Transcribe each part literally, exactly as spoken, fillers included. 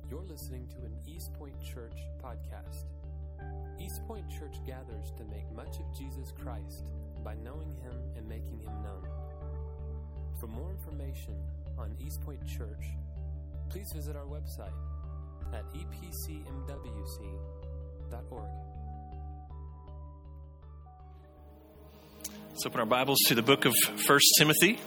You're listening to an East Point Church podcast. East Point Church gathers to make much of Jesus Christ by knowing Him and making Him known. For more information on East Point Church, please visit our website at e p c m w c dot org. Let's open our Bibles to the book of First Timothy.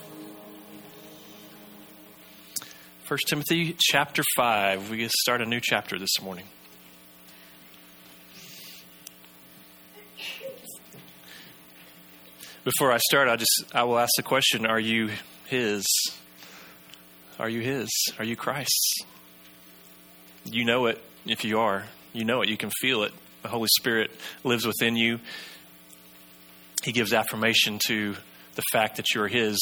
First Timothy chapter five. We get to start a new chapter this morning. Before I start, I just I will ask the question, are you His? Are you His? Are you Christ's? You know it if you are. You know it. You can feel it. The Holy Spirit lives within you. He gives affirmation to the fact that you're His.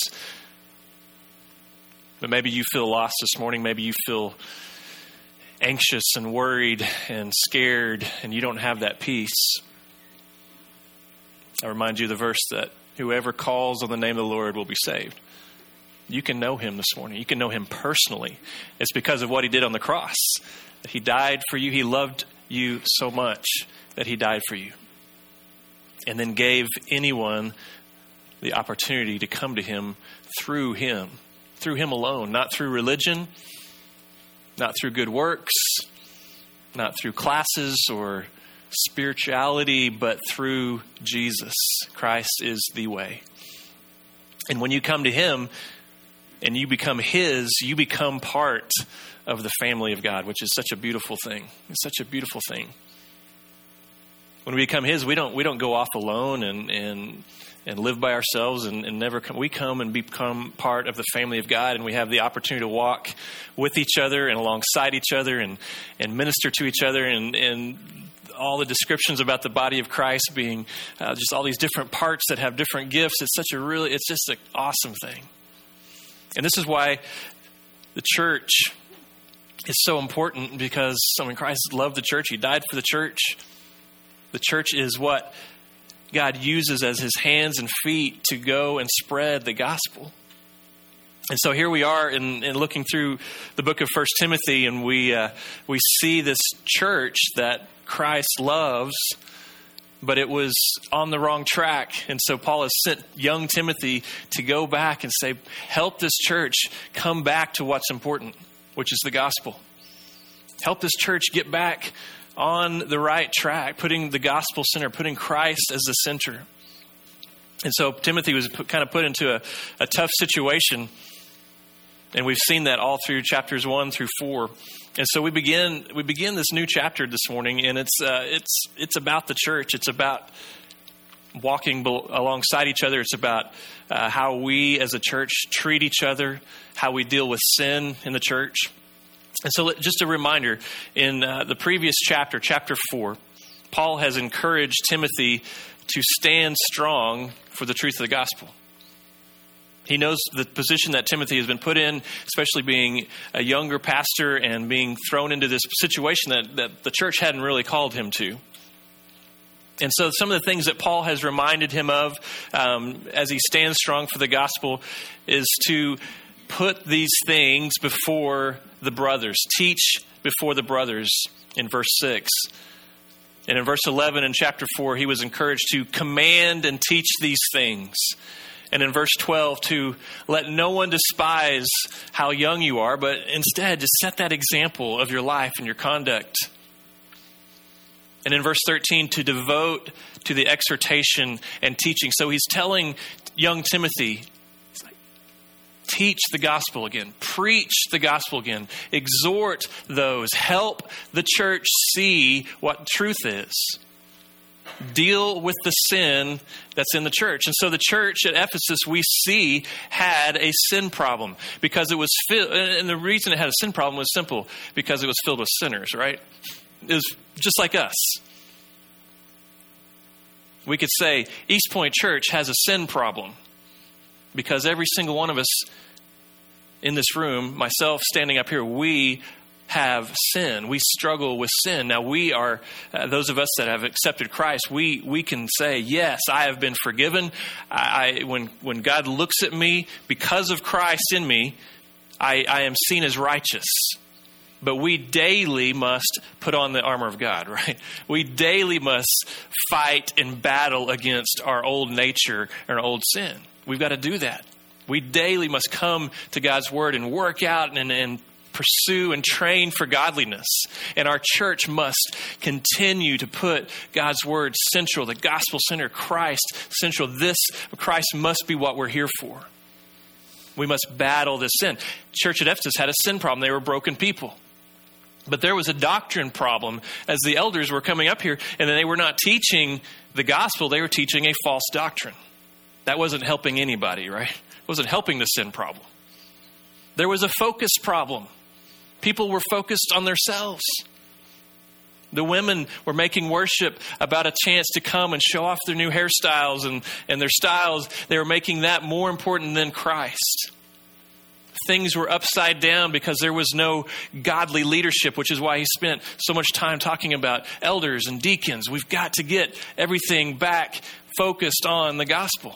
But maybe you feel lost this morning. Maybe you feel anxious and worried and scared, and you don't have that peace. I remind you of the verse that whoever calls on the name of the Lord will be saved. You can know Him this morning. You can know Him personally. It's because of what He did on the cross. That He died for you. He loved you so much that He died for you. And then gave anyone the opportunity to come to Him through Him. Through Him alone, not through religion, not through good works, not through classes or spirituality, but through Jesus. Christ is the way. And when you come to Him and you become His, you become part of the family of God, which is such a beautiful thing. It's such a beautiful thing. When we become His, we don't we don't go off alone and and and live by ourselves and, and never come. We come and become part of the family of God, and we have the opportunity to walk with each other and alongside each other and, and minister to each other, and, and all the descriptions about the body of Christ being uh, just all these different parts that have different gifts. It's such a really, it's just an awesome thing. And this is why the church is so important, because I mean, Christ loved the church. He died for the church. The church is what God uses as His hands and feet to go and spread the gospel. And so here we are in, in looking through the book of First Timothy, and we uh, we see this church that Christ loves, but it was on the wrong track. And so Paul has sent young Timothy to go back and say, help this church come back to what's important, which is the gospel. Help this church get back on the right track, putting the gospel center, putting Christ as the center. And so Timothy was put, kind of put into a, a tough situation. And we've seen that all through chapters one through four. And so we begin we begin this new chapter this morning, and it's uh, it's it's about the church. It's about walking be- alongside each other. It's about uh, how we as a church treat each other, how we deal with sin in the church. And so just a reminder, in uh, the previous chapter, chapter four, Paul has encouraged Timothy to stand strong for the truth of the gospel. He knows the position that Timothy has been put in, especially being a younger pastor and being thrown into this situation that, that the church hadn't really called him to. And so some of the things that Paul has reminded him of um, as he stands strong for the gospel is to put these things before the brothers. Teach before the brothers in verse six. And in verse eleven in chapter four, he was encouraged to command and teach these things. And in verse twelve, to let no one despise how young you are, but instead to set that example of your life and your conduct. And in verse thirteen, to devote to the exhortation and teaching. So he's telling young Timothy, teach the gospel again. Preach the gospel again. Exhort those. Help the church see what truth is. Deal with the sin that's in the church. And so the church at Ephesus, we see, had a sin problem because it was filled. And the reason it had a sin problem was simple, because it was filled with sinners, right? It was just like us. We could say East Point Church has a sin problem because every single one of us in this room, myself standing up here, we have sin. We struggle with sin. Now we are, uh, those of us that have accepted Christ, we we can say, yes, I have been forgiven. I, I when when God looks at me, because of Christ in me, I, I am seen as righteous. But we daily must put on the armor of God, right? We daily must fight and battle against our old nature and our old sin. We've got to do that. We daily must come to God's word and work out and, and pursue and train for godliness. And our church must continue to put God's word central, the gospel center, Christ central. This Christ must be what we're here for. We must battle this sin. Church at Ephesus had a sin problem. They were broken people. But there was a doctrine problem as the elders were coming up here, and they were not teaching the gospel. They were teaching a false doctrine. That wasn't helping anybody, right? It wasn't helping the sin problem. There was a focus problem. People were focused on themselves. The women were making worship about a chance to come and show off their new hairstyles and, and their styles. They were making that more important than Christ. Things were upside down because there was no godly leadership, which is why he spent so much time talking about elders and deacons. We've got to get everything back focused on the gospel.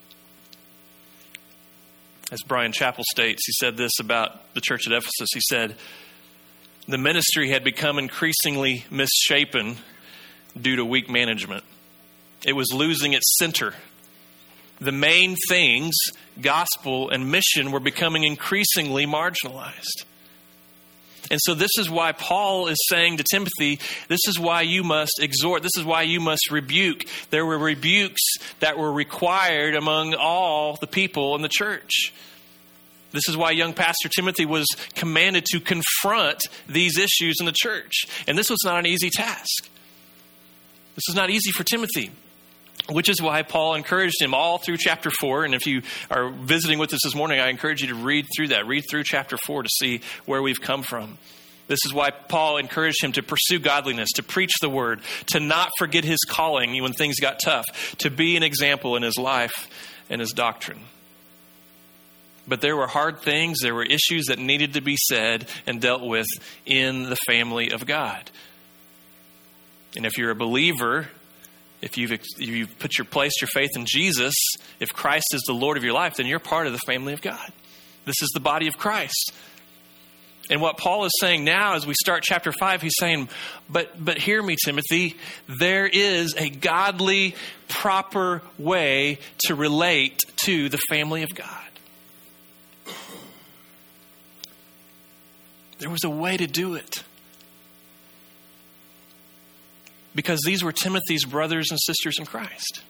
As Brian Chappell states, he said this about the church at Ephesus. He said, the ministry had become increasingly misshapen due to weak management. It was losing its center. The main things, gospel and mission, were becoming increasingly marginalized. And so this is why Paul is saying to Timothy, this is why you must exhort. This is why you must rebuke. There were rebukes that were required among all the people in the church. This is why young Pastor Timothy was commanded to confront these issues in the church. And this was not an easy task. This is not easy for Timothy. Which is why Paul encouraged him all through chapter four. And if you are visiting with us this morning, I encourage you to read through that. Read through chapter four to see where we've come from. This is why Paul encouraged him to pursue godliness, to preach the word, to not forget his calling when things got tough, to be an example in his life and his doctrine. But there were hard things. There were issues that needed to be said and dealt with in the family of God. And if you're a believer, If you've, if you've put your place, your faith in Jesus, if Christ is the Lord of your life, then you're part of the family of God. This is the body of Christ. And what Paul is saying now as we start chapter five, he's saying, but but hear me, Timothy, there is a godly, proper way to relate to the family of God. There was a way to do it. Because these were Timothy's brothers and sisters in Christ.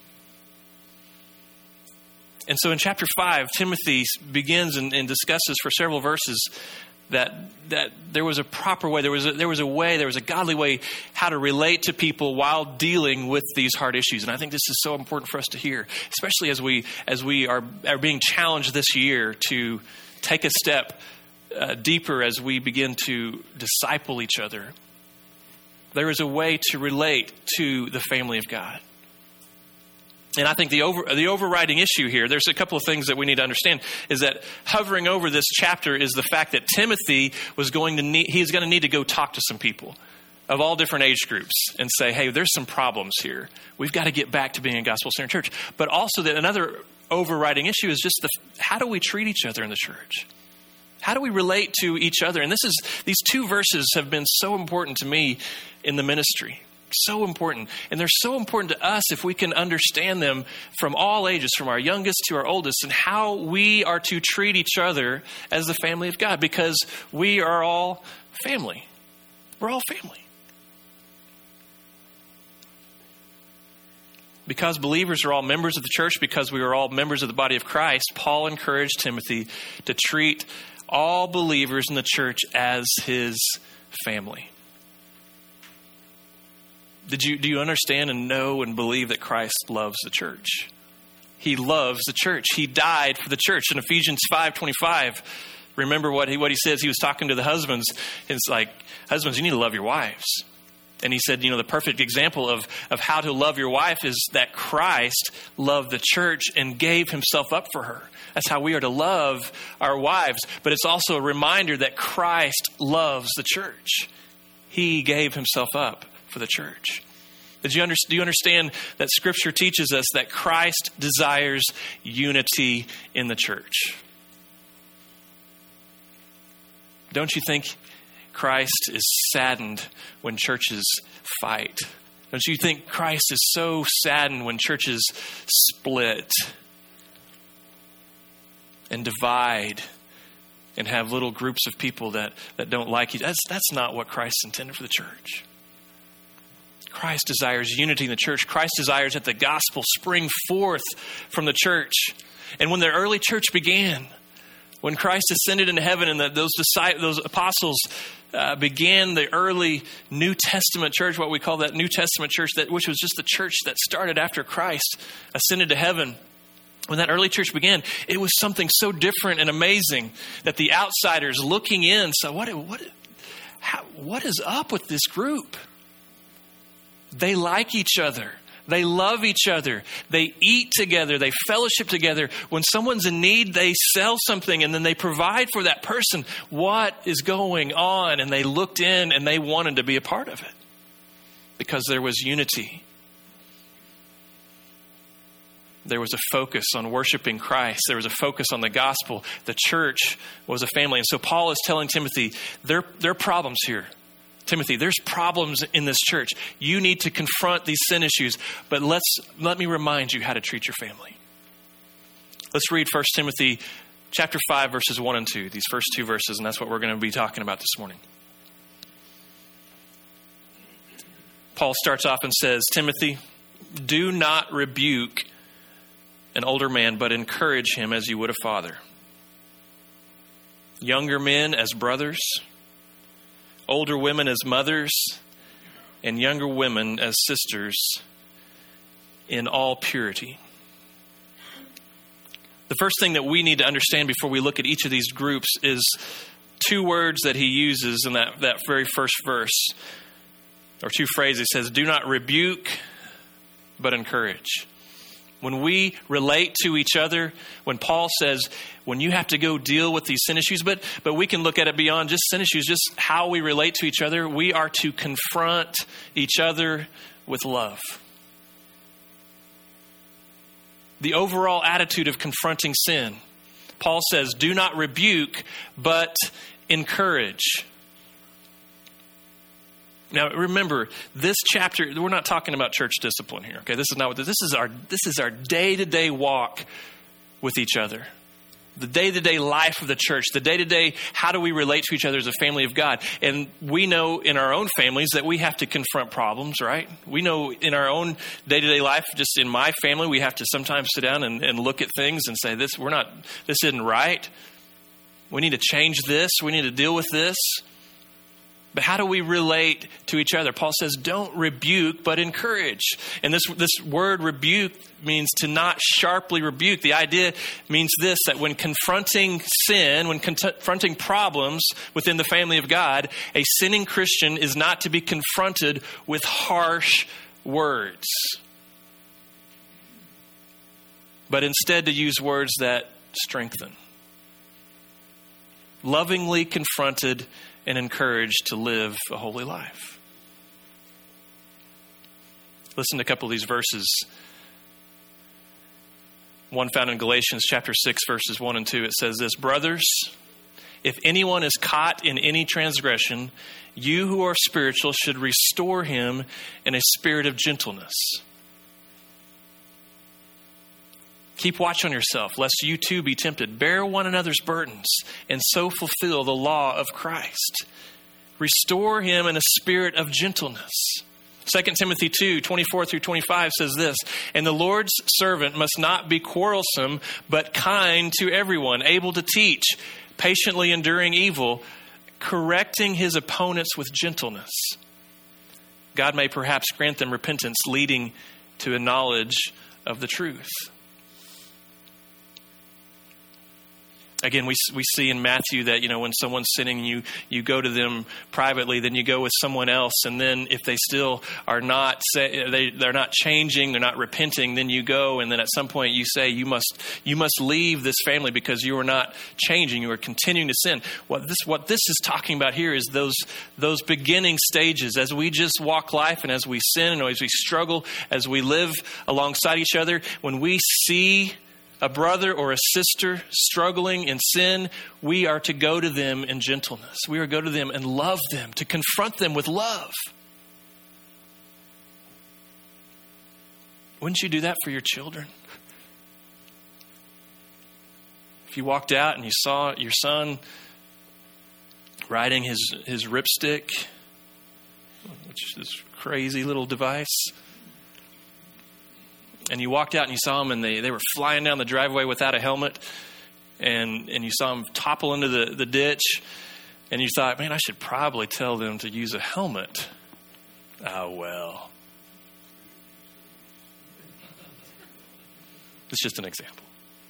And so in chapter five, Timothy begins and, and discusses for several verses that that there was a proper way, there was a, there was a way, there was a godly way how to relate to people while dealing with these hard issues. And I think this is so important for us to hear, especially as we as we are, are being challenged this year to take a step uh, deeper as we begin to disciple each other. There is a way to relate to the family of God. And I think the over, the overriding issue here, there's a couple of things that we need to understand, is that hovering over this chapter is the fact that Timothy was going to need, he's going to need to go talk to some people of all different age groups and say, hey, there's some problems here. We've got to get back to being a gospel-centered church. But also that another overriding issue is just the, how do we treat each other in the church? How do we relate to each other? And this is these two verses have been so important to me in the ministry. So important. And they're so important to us if we can understand them from all ages, from our youngest to our oldest, and how we are to treat each other as the family of God, because we are all family. We're all family. Because believers are all members of the church, because we are all members of the body of Christ, Paul encouraged Timothy to treat all believers in the church as his family. Did you do you understand and know and believe that Christ loves the church? He loves the church. He died for the church. In Ephesians five twenty-five, remember what he what he says. He was talking to the husbands. It's like, husbands, you need to love your wives. And he said, you know, the perfect example of, of how to love your wife is that Christ loved the church and gave himself up for her. That's how we are to love our wives. But it's also a reminder that Christ loves the church. He gave himself up for the church. Did you under, do you understand that Scripture teaches us that Christ desires unity in the church? Don't you think Christ is saddened when churches fight? Don't you think Christ is so saddened when churches split and divide and have little groups of people that, that don't like each other? That's, that's not what Christ intended for the church. Christ desires unity in the church. Christ desires that the gospel spring forth from the church. And when the early church began, when Christ ascended into heaven and the, those disciples, those apostles uh, began the early New Testament church, what we call that New Testament church, that which was just the church that started after Christ ascended to heaven. When that early church began, it was something so different and amazing that the outsiders looking in said, what, what, how, what is up with this group? They like each other. They love each other. They eat together. They fellowship together. When someone's in need, they sell something and then they provide for that person. What is going on? And they looked in and they wanted to be a part of it because there was unity. There was a focus on worshiping Christ. There was a focus on the gospel. The church was a family. And so Paul is telling Timothy, there, there are problems here. Timothy, there's problems in this church. You need to confront these sin issues, but let's let me remind you how to treat your family. Let's read First Timothy chapter five, verses one and two, these first two verses, and that's what we're going to be talking about this morning. Paul starts off and says, Timothy, do not rebuke an older man, but encourage him as you would a father. Younger men as brothers, older women as mothers, and younger women as sisters in all purity. The first thing that we need to understand before we look at each of these groups is two words that he uses in that, that very first verse, or two phrases. He says, do not rebuke, but encourage. When we relate to each other, when Paul says, when you have to go deal with these sin issues, but but we can look at it beyond just sin issues, just how we relate to each other, we are to confront each other with love. The overall attitude of confronting sin. Paul says, do not rebuke, but encourage. Now, remember, this chapter, we're not talking about church discipline here. Okay, this is not what this, this is. Our this is our day-to-day walk with each other, the day-to-day life of the church, the day-to-day how do we relate to each other as a family of God. And we know in our own families that we have to confront problems, right? We know in our own day-to-day life, just in my family, we have to sometimes sit down and, and look at things and say, "This we're not. This isn't right. We need to change this. We need to deal with this." But how do we relate to each other? Paul says, don't rebuke, but encourage. And this, this word rebuke means to not sharply rebuke. The idea means this, that when confronting sin, when confronting problems within the family of God, a sinning Christian is not to be confronted with harsh words, but instead to use words that strengthen. Lovingly confronted and encouraged to live a holy life. Listen to a couple of these verses. One found in Galatians chapter six, verses one and two. It says this, brothers, if anyone is caught in any transgression, you who are spiritual should restore him in a spirit of gentleness. Keep watch on yourself, lest you too be tempted. Bear one another's burdens, and so fulfill the law of Christ. Restore him in a spirit of gentleness. Second Timothy two, twenty-four through twenty-five says this, and the Lord's servant must not be quarrelsome, but kind to everyone, able to teach, patiently enduring evil, correcting his opponents with gentleness. God may perhaps grant them repentance, leading to a knowledge of the truth. Again, we we see in Matthew that, you know, when someone's sinning, you you go to them privately, then you go with someone else, and then if they still are not say, they they're not changing, they're not repenting, then you go, and then at some point you say you must you must leave this family because you are not changing, you are continuing to sin. What this what this is talking about here is those those beginning stages as we just walk life and as we sin and as we struggle, as we live alongside each other. When we see a brother or a sister struggling in sin, we are to go to them in gentleness. We are to go to them and love them, to confront them with love. Wouldn't you do that for your children? If you walked out and you saw your son riding his, his ripstick, which is this crazy little device, and you walked out and you saw them and they, they were flying down the driveway without a helmet, and, and you saw them topple into the, the ditch, and you thought, man, I should probably tell them to use a helmet. Oh, well. It's just an example.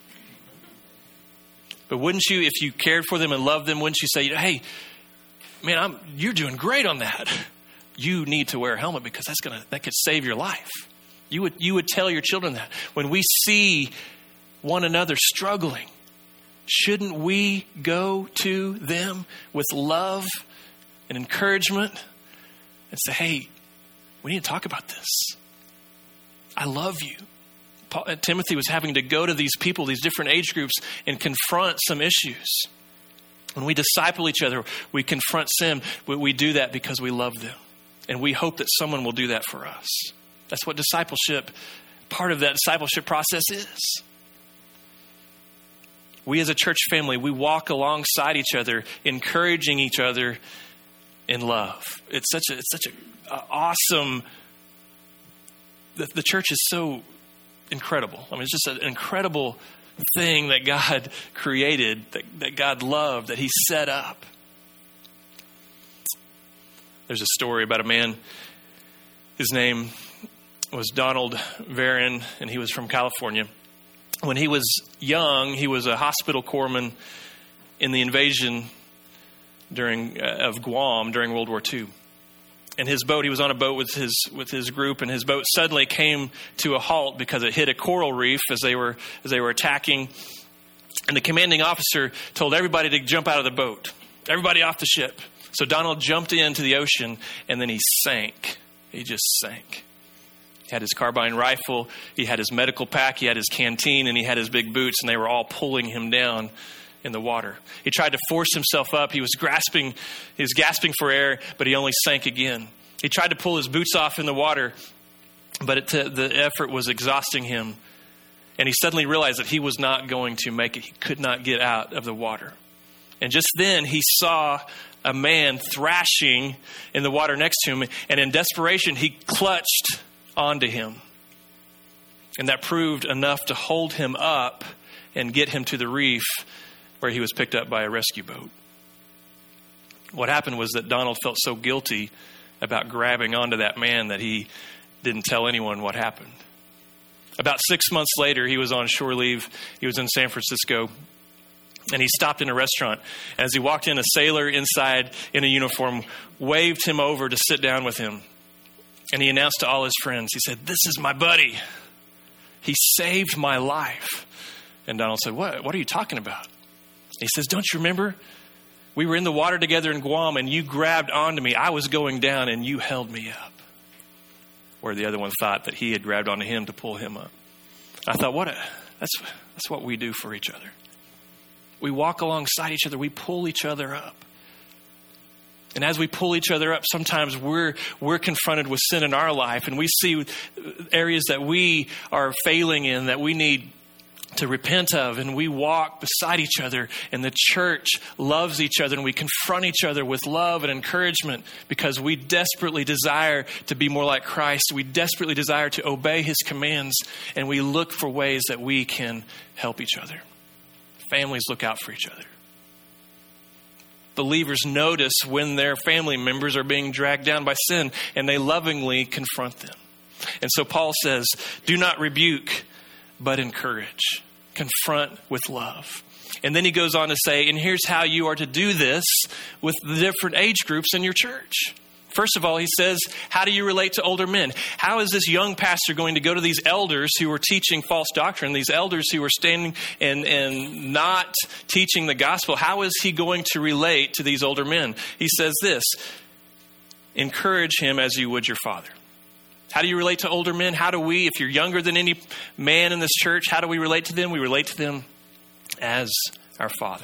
But wouldn't you, if you cared for them and loved them, wouldn't you say, hey, man, I'm, you're doing great on that. You need to wear a helmet because that's gonna that could save your life. You would you would tell your children that. When we see one another struggling, shouldn't we go to them with love and encouragement and say, hey, we need to talk about this. I love you. Paul, uh, Timothy was having to go to these people, these different age groups, and confront some issues. When we disciple each other, we confront sin. We, we do that because we love them. And we hope that someone will do that for us. That's what discipleship, part of that discipleship process is. We as a church family, we walk alongside each other, encouraging each other in love. It's such a, it's such a uh, awesome, the, the church is so incredible. I mean, it's just an incredible thing that God created, that, that God loved, that he set up. There's a story about a man, his name was Donald Varon, and he was from California. When he was young, he was a hospital corpsman in the invasion during uh, of Guam during World War Two. And his boat, he was on a boat with his with his group, and his boat suddenly came to a halt because it hit a coral reef as they were as they were attacking. And the commanding officer told everybody to jump out of the boat, everybody off the ship. So Donald jumped into the ocean, and then he sank. He just sank. He had his carbine rifle, he had his medical pack, he had his canteen, and he had his big boots, and they were all pulling him down in the water. He tried to force himself up. He was grasping, he was gasping for air, but he only sank again. He tried to pull his boots off in the water, but it, the effort was exhausting him. And he suddenly realized that he was not going to make it. He could not get out of the water. And just then he saw a man thrashing in the water next to him. And in desperation, he clutched onto him. And that proved enough to hold him up and get him to the reef, where he was picked up by a rescue boat. What happened was that Donald felt so guilty about grabbing onto that man that he didn't tell anyone what happened. About six months later, he was on shore leave. He was in San Francisco, and he stopped in a restaurant. As he walked in, a sailor inside in a uniform waved him over to sit down with him. And he announced to all his friends, he said, "This is my buddy. He saved my life." And Donald said, what? What are you talking about? He says, "Don't you remember? We were in the water together in Guam, and you grabbed onto me. I was going down, and you held me up." Where the other one thought that he had grabbed onto him to pull him up. I thought, what a, that's that's what we do for each other. We walk alongside each other. We pull each other up. And as we pull each other up, sometimes we're we're confronted with sin in our life, and we see areas that we are failing in, that we need to repent of, and we walk beside each other, and the church loves each other, and we confront each other with love and encouragement because we desperately desire to be more like Christ. We desperately desire to obey his commands, and we look for ways that we can help each other. Families look out for each other. Believers notice when their family members are being dragged down by sin, and they lovingly confront them. And so Paul says, do not rebuke, but encourage. Confront with love. And then he goes on to say, and here's how you are to do this with the different age groups in your church. First of all, he says, how do you relate to older men? How is this young pastor going to go to these elders who are teaching false doctrine, these elders who are standing and, and not teaching the gospel? How is he going to relate to these older men? He says this, encourage him as you would your father. How do you relate to older men? How do we, if you're younger than any man in this church, how do we relate to them? We relate to them as our Father.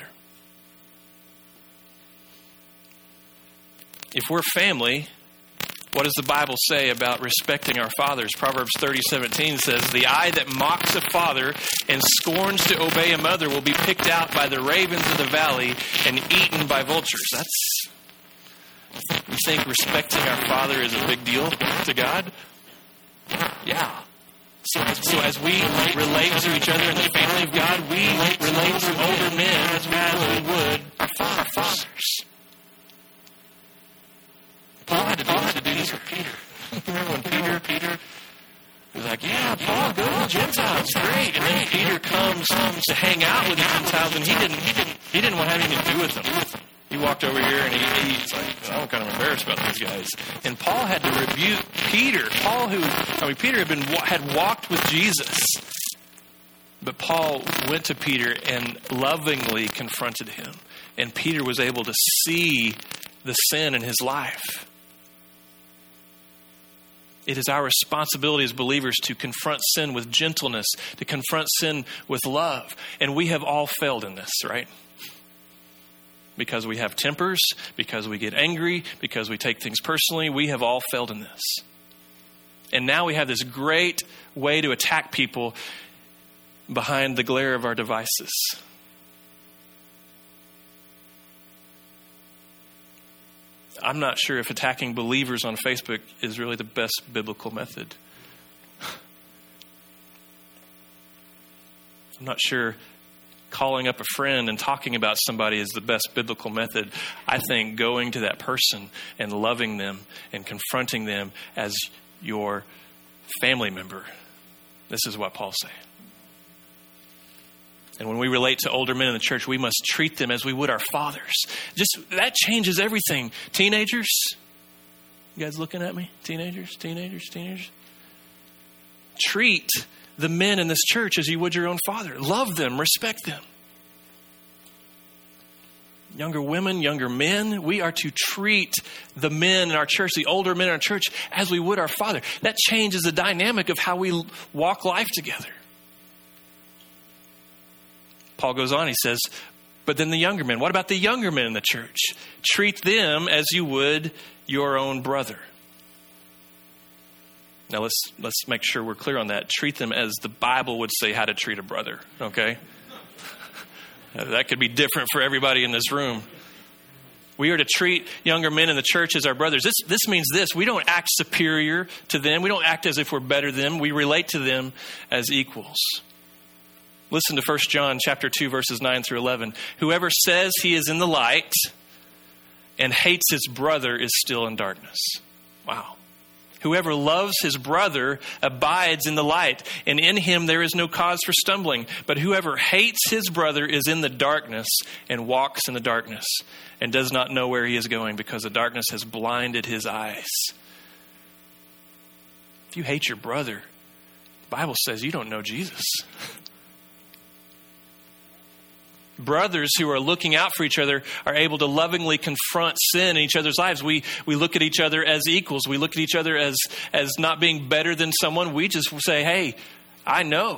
If we're family, what does the Bible say about respecting our fathers? Proverbs thirty seventeen says, the eye that mocks a father and scorns to obey a mother will be picked out by the ravens of the valley and eaten by vultures. That's, you think respecting our father is a big deal to God? Yeah. So, so as we relate to each other in the family of God, we relate to older men as we would our fathers. Paul had to do, had to do this with Peter. Remember when Peter, Peter was like, yeah, Paul, go to the Gentiles, great. And then Peter comes to hang out with the Gentiles, and he didn't, he didn't, he didn't want to have anything to do with them. He walked over here, and he, he's like, I'm kind of embarrassed about these guys. And Paul had to rebuke Peter. Paul, who, I mean, Peter had been had walked with Jesus, but Paul went to Peter and lovingly confronted him, and Peter was able to see the sin in his life. It is our responsibility as believers to confront sin with gentleness, to confront sin with love. And we have all failed in this, right? Because we have tempers, because we get angry, because we take things personally. We have all failed in this. And now we have this great way to attack people behind the glare of our devices. I'm not sure if attacking believers on Facebook is really the best biblical method. I'm not sure calling up a friend and talking about somebody is the best biblical method. I think going to that person and loving them and confronting them as your family member. This is what Paul's saying. And when we relate to older men in the church, we must treat them as we would our fathers. Just that changes everything. Teenagers, you guys looking at me? Teenagers, teenagers, teenagers. Treat the men in this church as you would your own father. Love them, respect them. Younger women, younger men, we are to treat the men in our church, the older men in our church, as we would our father. That changes the dynamic of how we walk life together. Paul goes on, he says, but then the younger men. What about the younger men in the church? Treat them as you would your own brother. Now let's let's make sure we're clear on that. Treat them as the Bible would say how to treat a brother, okay? That could be different for everybody in this room. We are to treat younger men in the church as our brothers. This this means this. We don't act superior to them. We don't act as if we're better than them. We relate to them as equals. Listen to First John chapter two, verses nine through eleven. Whoever says he is in the light and hates his brother is still in darkness. Wow. Whoever loves his brother abides in the light, and in him there is no cause for stumbling. But whoever hates his brother is in the darkness and walks in the darkness and does not know where he is going because the darkness has blinded his eyes. If you hate your brother, the Bible says you don't know Jesus. Brothers who are looking out for each other are able to lovingly confront sin in each other's lives. We we look at each other as equals. We look at each other as, as not being better than someone. We just say, hey, I know.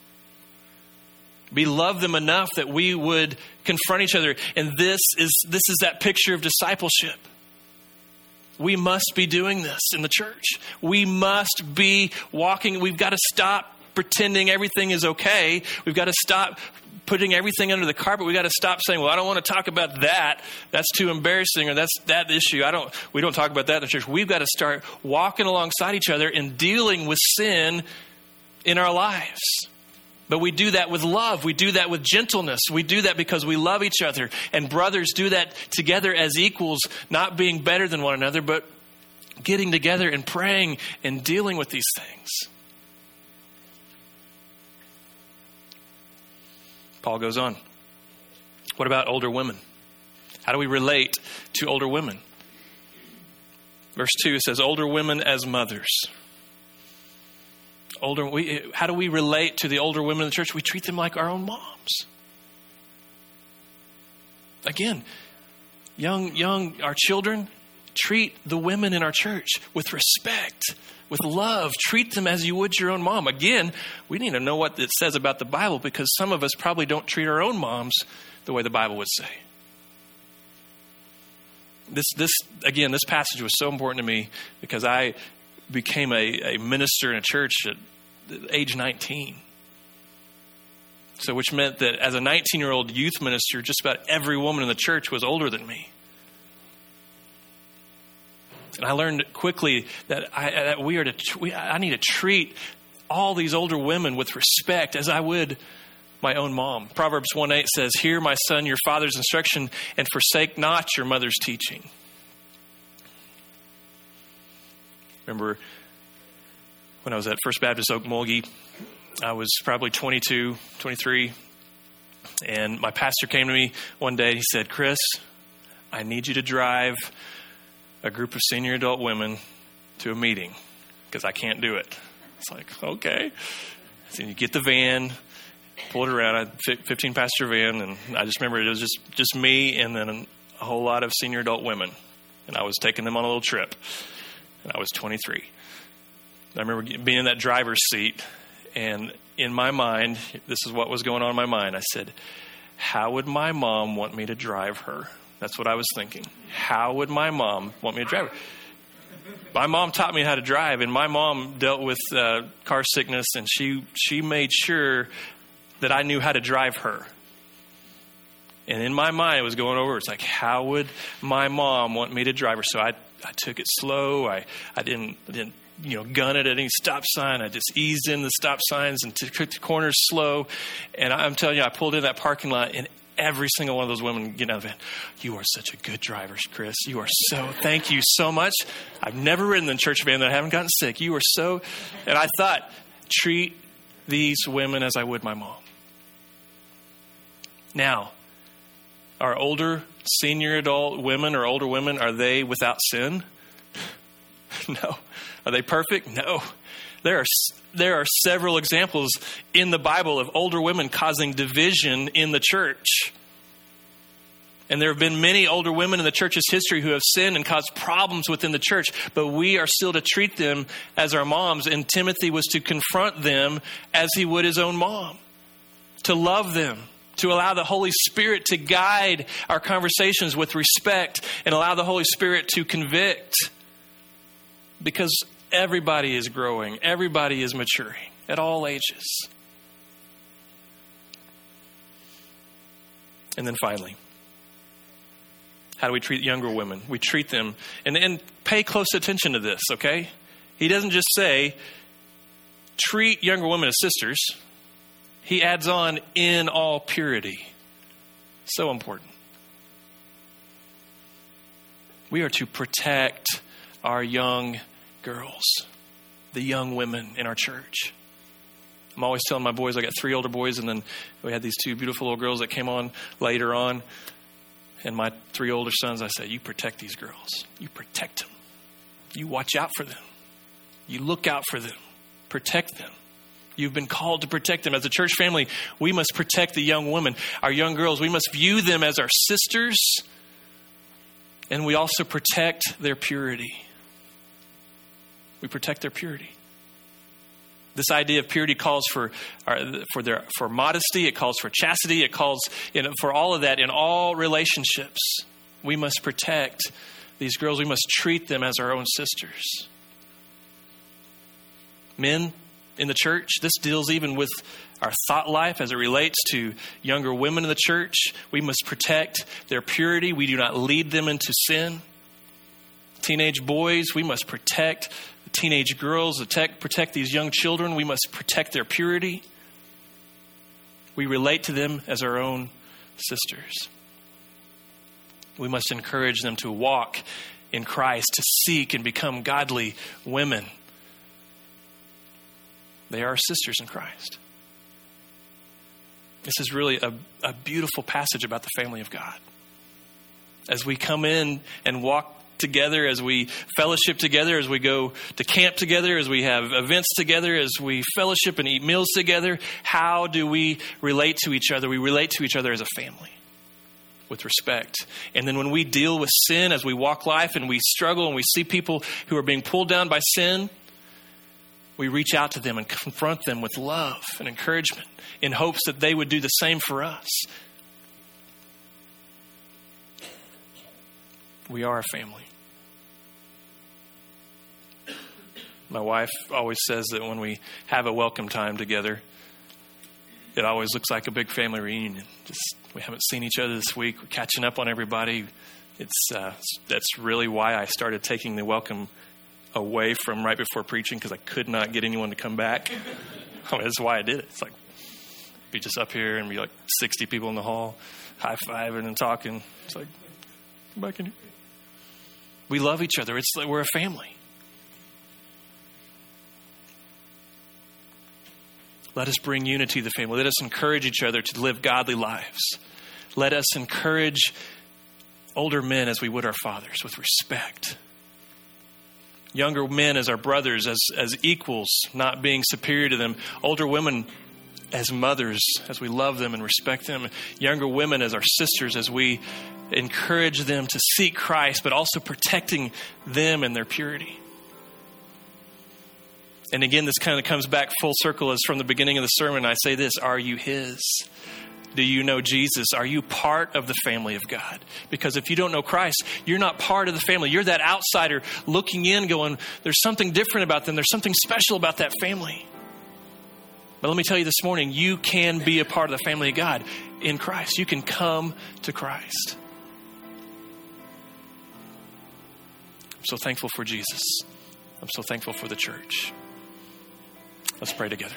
We love them enough that we would confront each other. And this is this is that picture of discipleship. We must be doing this in the church. We must be walking. We've got to stop pretending everything is okay. We've got to stop putting everything under the carpet. We got to stop saying, well, I don't want to talk about that. That's too embarrassing, or that's that issue. I don't, we don't talk about that in the church. We've got to start walking alongside each other and dealing with sin in our lives. But we do that with love. We do that with gentleness. We do that because we love each other. And brothers do that together as equals, not being better than one another, but getting together and praying and dealing with these things. Paul goes on. What about older women? How do we relate to older women? Verse two says, older women as mothers. Older, we, how do we relate to the older women in the church? We treat them like our own moms. Again, young, young, our children, treat the women in our church with respect, with love. Treat them as you would your own mom. Again, we need to know what it says about the Bible, because some of us probably don't treat our own moms the way the Bible would say. This, this again, this passage was so important to me because I became a, a minister in a church at age nineteen. So which meant that as a nineteen-year-old youth minister, just about every woman in the church was older than me. And I learned quickly that I, that we are to, we, I need to treat all these older women with respect as I would my own mom. Proverbs one eight says, "Hear, my son, your father's instruction, and forsake not your mother's teaching." Remember when I was at First Baptist Okmulgee, I was probably twenty-two, twenty-three, and my pastor came to me one day and he said, "Chris, I need you to drive a group of senior adult women to a meeting because I can't do it." It's like, okay. So you get the van, pull it around, a fifteen passenger van, and I just remember it was just, just me and then a whole lot of senior adult women. And I was taking them on a little trip, and I was twenty-three. I remember being in that driver's seat, and in my mind, this is what was going on in my mind. I said, how would my mom want me to drive her? That's what I was thinking. How would my mom want me to drive her? My mom taught me how to drive, and my mom dealt with uh, car sickness, and she she made sure that I knew how to drive her. And in my mind, it was going over. It's like, how would my mom want me to drive her? So I I took it slow. I I didn't I didn't you know gun it at any stop sign. I just eased in the stop signs and took the corners slow. And I'm telling you, I pulled in that parking lot, and every single one of those women get out of the van. "You are such a good driver, Chris. You are so, thank you so much. I've never ridden in the church van that I haven't gotten sick. You are so," and I thought, treat these women as I would my mom. Now, are older senior adult women or older women, are they without sin? No. Are they perfect? No. There are there are several examples in the Bible of older women causing division in the church. And there have been many older women in the church's history who have sinned and caused problems within the church, but we are still to treat them as our moms. And Timothy was to confront them as he would his own mom, to love them, to allow the Holy Spirit to guide our conversations with respect, and allow the Holy Spirit to convict. Because everybody is growing. Everybody is maturing at all ages. And then finally, how do we treat younger women? We treat them, and, and pay close attention to this, okay? He doesn't just say, treat younger women as sisters. He adds on, in all purity. So important. We are to protect our young girls, the young women in our church. I'm always telling my boys, I got three older boys, and then we had these two beautiful little girls that came on later on. And my three older sons, I say, you protect these girls. You protect them. You watch out for them. You look out for them. Protect them. You've been called to protect them. As a church family, we must protect the young women, our young girls. We must view them as our sisters, and we also protect their purity. We protect their purity. This idea of purity calls for for their for modesty. It calls for chastity. It calls you know, for all of that in all relationships. We must protect these girls. We must treat them as our own sisters. Men in the church, this deals even with our thought life as it relates to younger women in the church. We must protect their purity. We do not lead them into sin. Teenage boys, we must protect teenage girls, protect, protect these young children. We must protect their purity. We relate to them as our own sisters. We must encourage them to walk in Christ, to seek and become godly women. They are our sisters in Christ. This is really a, a beautiful passage about the family of God. As we come in and walk together, as we fellowship together, as we go to camp together, as we have events together, as we fellowship and eat meals together, how do we relate to each other? We relate to each other as a family with respect. And then when we deal with sin, as we walk life and we struggle and we see people who are being pulled down by sin, we reach out to them and confront them with love and encouragement in hopes that they would do the same for us. We are a family. My wife always says that when we have a welcome time together, it always looks like a big family reunion. Just we haven't seen each other this week. We're catching up on everybody. It's uh, that's really why I started taking the welcome away from right before preaching, because I could not get anyone to come back. I mean, that's why I did it. It's like be just up here and be like sixty people in the hall, high fiving and talking. It's like, come back in here. We love each other. It's like we're a family. Let us bring unity to the family. Let us encourage each other to live godly lives. Let us encourage older men as we would our fathers, with respect. Younger men as our brothers, as, as equals, not being superior to them. Older women as mothers, as we love them and respect them. Younger women as our sisters, as we encourage them to seek Christ, but also protecting them and their purity. And again, this kind of comes back full circle as from the beginning of the sermon. I say this: are you His? Do you know Jesus? Are you part of the family of God? Because if you don't know Christ, you're not part of the family. You're that outsider looking in going, there's something different about them. There's something special about that family. But let me tell you this morning, you can be a part of the family of God in Christ. You can come to Christ. I'm so thankful for Jesus. I'm so thankful for the church. Let's pray together.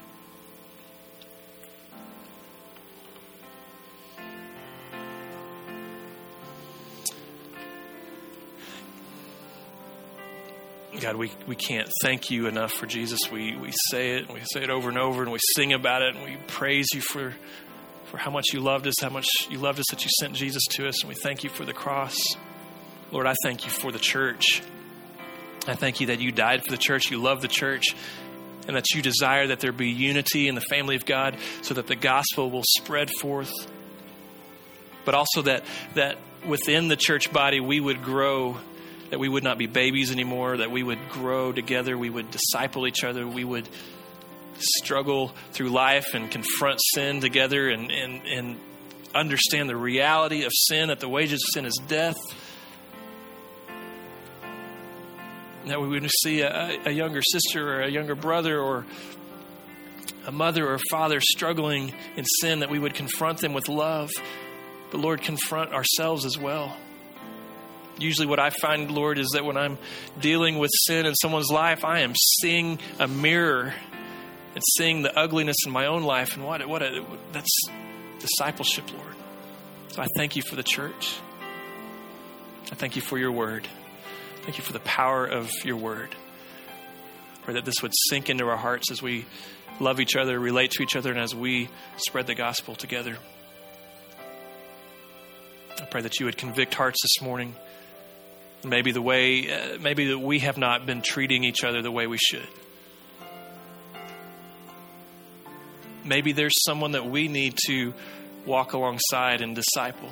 God, we, we can't thank you enough for Jesus. We we say it, and we say it over and over, and we sing about it, and we praise you for, for how much you loved us, how much you loved us that you sent Jesus to us, and we thank you for the cross. Lord, I thank you for the church. I thank you that you died for the church, you love the church, and that you desire that there be unity in the family of God so that the gospel will spread forth. But also that that within the church body we would grow, that we would not be babies anymore, that we would grow together, we would disciple each other, we would struggle through life and confront sin together and, and, and understand the reality of sin, that the wages of sin is death. That we would see a, a younger sister or a younger brother or a mother or father struggling in sin, that we would confront them with love, but Lord, confront ourselves as well. Usually what I find, Lord, is that when I'm dealing with sin in someone's life, I am seeing a mirror and seeing the ugliness in my own life. And what, what a, that's discipleship, Lord. So I thank you for the church. I thank you for your word. Thank you for the power of your word. I pray that this would sink into our hearts as we love each other, relate to each other, and as we spread the gospel together. I pray that you would convict hearts this morning. Maybe the way, uh, maybe that we have not been treating each other the way we should. Maybe there's someone that we need to walk alongside and disciple.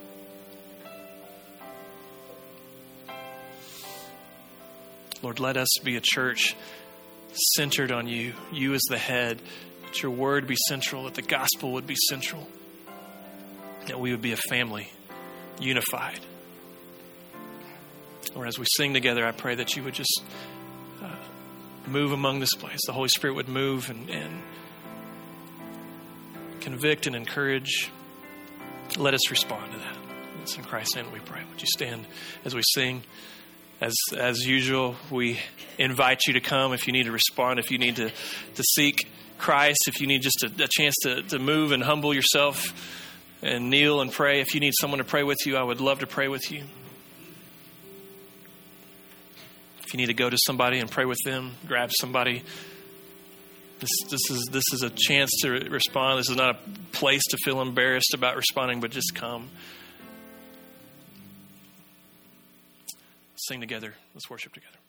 Lord, let us be a church centered on you, you as the head, that your word be central, that the gospel would be central, that we would be a family, unified. Or as we sing together, I pray that you would just uh, move among this place. The Holy Spirit would move and, and convict and encourage. Let us respond to that. It's in Christ's name we pray. Would you stand as we sing? As as usual, we invite you to come if you need to respond, if you need to, to seek Christ, if you need just a, a chance to, to move and humble yourself and kneel and pray. If you need someone to pray with you, I would love to pray with you. If you need to go to somebody and pray with them, grab somebody. This this is this is a chance to respond. This is not a place to feel embarrassed about responding, but just come. Sing together. Let's worship together.